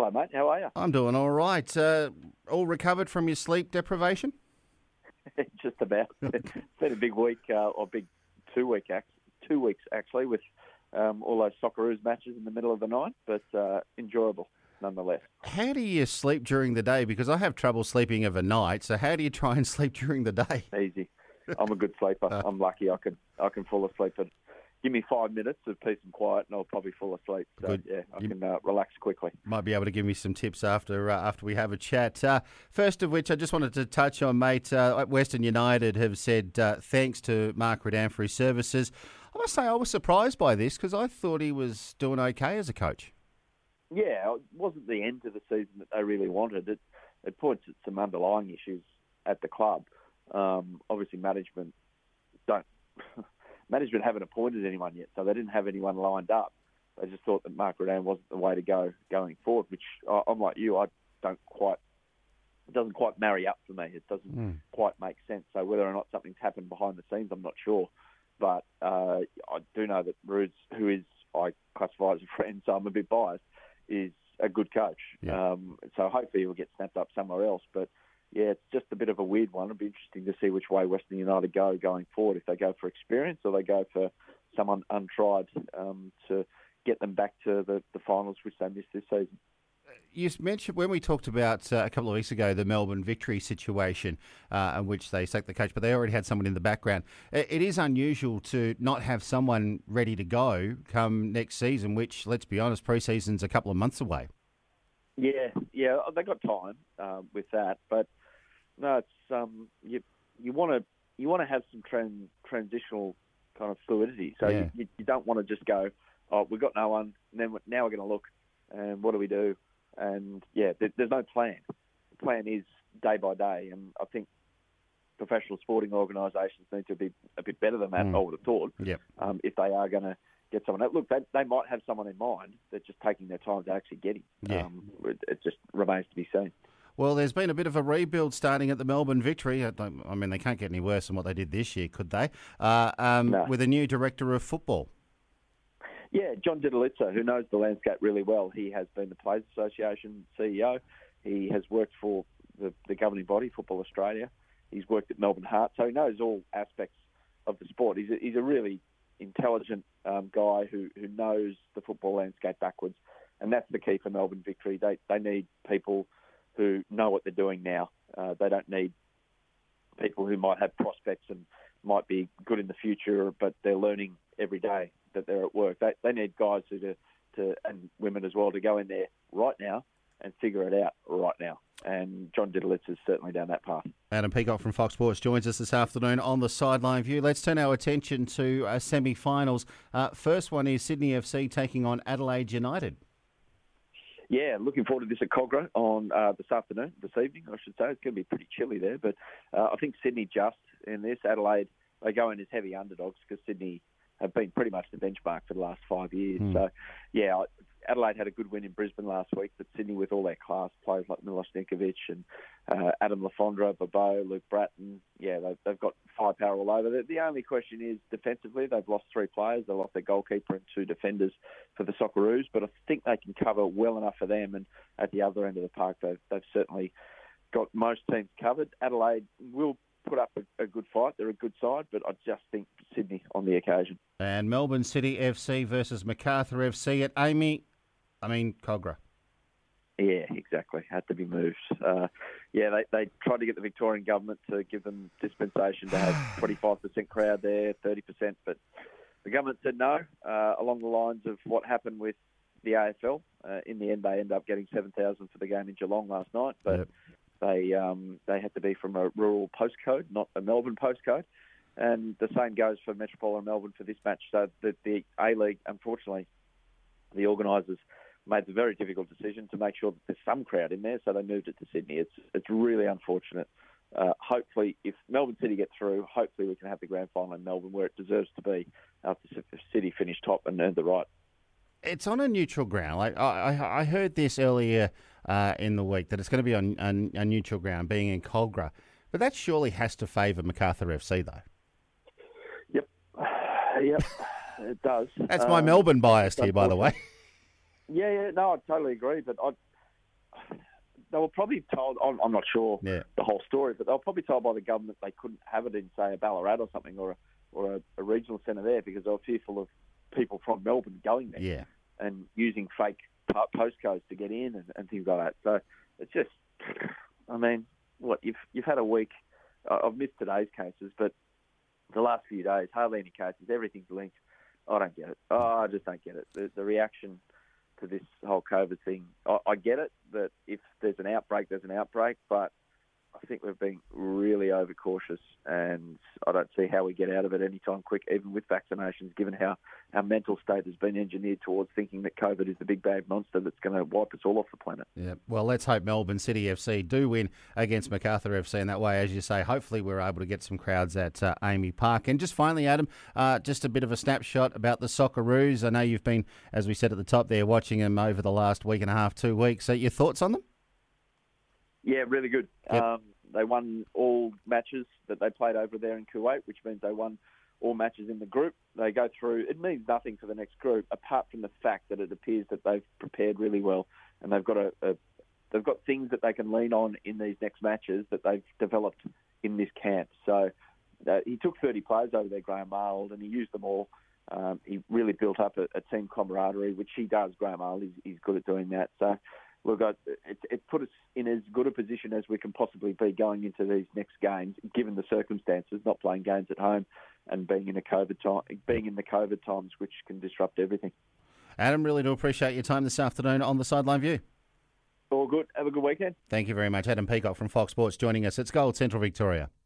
Hello, mate. How are you? I'm doing all right. All recovered from your sleep deprivation? Just about. It's been a big week, or big 2 week 2 weeks actually, with all those Socceroos matches in the middle of the night, but enjoyable nonetheless. How do you sleep during the day? Because I have trouble sleeping overnight. So how do you try and sleep during the day? Easy. I'm a good sleeper. I'm lucky. I can fall asleep. But give me 5 minutes of peace and quiet, and I'll probably fall asleep. So Good. yeah, I can relax quickly. Might be able to give me some tips after we have a chat. First of which, I just wanted to touch on, mate. Western United have said thanks to Mark Redan for his services. I must say I was surprised by this because I thought he was doing okay as a coach. Yeah, it wasn't the end of the season that they really wanted. It points at some underlying issues at the club. Obviously, management haven't appointed anyone yet, so they didn't have anyone lined up. They just thought that Mark Redan wasn't the way to go going forward, which I'm like you, it doesn't quite marry up for me. It doesn't quite make sense. So whether or not something's happened behind the scenes, I'm not sure. But I do know that Rudes, who I classify as a friend, so I'm a bit biased, is a good coach. Yeah. So hopefully he'll get snapped up somewhere else. But yeah, it's just a bit of a weird one. It'll be interesting to see which way Western United go going forward, if they go for experience or they go for someone untried to get them back to the finals, which they missed this season. You mentioned when we talked about a couple of weeks ago the Melbourne Victory situation in which they sacked the coach, but they already had someone in the background. It is unusual to not have someone ready to go come next season, which, let's be honest, pre-season's a couple of months away. Yeah, they got time with that, but no, it's you want to have some transitional kind of fluidity. So Yeah. you don't want to just go, oh, we've got no one, and then now we're going to look, and what do we do? And yeah, there's no plan. The plan is day by day, and I think professional sporting organisations need to be a bit better than that, I would have thought, Yep. if they are going to get someone out. Look, they might have someone in mind. They're just taking their time to actually get him. Yeah. It just remains to be seen. Well, there's been a bit of a rebuild starting at the Melbourne Victory. I mean, they can't get any worse than what they did this year, could they? No. With a new director of football. Yeah, John Didalitza, who knows the landscape really well. He has been the Players Association CEO. He has worked for the governing body, Football Australia. He's worked at Melbourne Heart, so he knows all aspects of the sport. He's a really intelligent guy who knows the football landscape backwards, and that's the key for Melbourne Victory. They need people who know what they're doing now. They don't need people who might have prospects and might be good in the future, but they're learning every day that they're at work. They need guys and women as well to go in there right now and figure it out right now. And John Didalitz is certainly down that path. Adam Peacock from Fox Sports joins us this afternoon on the Sideline View. Let's turn our attention to semi-finals. First one is Sydney FC taking on Adelaide United. Yeah, looking forward to this at Cogra on this evening, I should say. It's going to be pretty chilly there, but I think Sydney just in this. Adelaide, they go in as heavy underdogs because Sydney have been pretty much the benchmark for the last 5 years. So, yeah, Adelaide had a good win in Brisbane last week, but Sydney, with all their class players like Milos Ninkovic and Adam Lafondra, Bobo, Luke Bratton, yeah, they've got firepower all over. The only question is defensively, they've lost 3 players. They lost their goalkeeper and 2 defenders for the Socceroos, but I think they can cover well enough for them. And at the other end of the park, they've certainly got most teams covered. Adelaide will put up a good fight. They're a good side, but I just think Sydney on the occasion. And Melbourne City FC versus Macarthur FC at Cogra. Yeah, exactly. Had to be moved. They tried to get the Victorian government to give them dispensation to have 25% crowd there, 30%, but the government said no, along the lines of what happened with the AFL. In the end, they ended up getting 7,000 for the game in Geelong last night, but Yep. They had to be from a rural postcode, not a Melbourne postcode. And the same goes for Metropolitan Melbourne for this match. So the A-League, unfortunately, the organisers made the very difficult decision to make sure that there's some crowd in there, so they moved it to Sydney. It's really unfortunate. Hopefully, if Melbourne City get through, hopefully we can have the grand final in Melbourne where it deserves to be after City finished top and earned the right. It's on a neutral ground. Like I heard this earlier in the week that it's going to be on a neutral ground, being in Cogra. But that surely has to favour Macarthur FC, though. Yep, it does. That's my Melbourne bias here, by the way. Yeah, no, I totally agree. But they were probably told, I'm not sure Yeah. the whole story, but they were probably told by the government they couldn't have it in, say, a Ballarat or something, or a regional centre there, because they were fearful of people from Melbourne going there Yeah. and using fake postcodes to get in and things like that. So it's just, I mean, you've had a week. I've missed today's cases, but the last few days, hardly any cases. Everything's linked. I don't get it. I just don't get it. The reaction to this whole COVID thing, I get it, that if there's an outbreak, there's an outbreak, but I think we've been really overcautious, and I don't see how we get out of it anytime quick, even with vaccinations, given how our mental state has been engineered towards thinking that COVID is the big bad monster that's going to wipe us all off the planet. Yeah. Well, let's hope Melbourne City FC do win against MacArthur FC, and that way, as you say, hopefully we're able to get some crowds at Amy Park. And just finally, Adam, just a bit of a snapshot about the Socceroos. I know you've been, as we said at the top there, watching them over the last week and a half, 2 weeks. So your thoughts on them? Yeah, really good. Yep. They won all matches that they played over there in Kuwait, which means they won all matches in the group. They go through. It means nothing for the next group, apart from the fact that it appears that they've prepared really well, and they've got they've got things that they can lean on in these next matches that they've developed in this camp. So he took 30 players over there, Graham Arnold, and he used them all. He really built up a team camaraderie, which he does. Graham Arnold, he's good at doing that. So. Look, it put us in as good a position as we can possibly be going into these next games, given the circumstances, not playing games at home and being in the COVID times, which can disrupt everything. Adam, really do appreciate your time this afternoon on the Sideline View. All good. Have a good weekend. Thank you very much. Adam Peacock from Fox Sports joining us. It's Gold Central Victoria.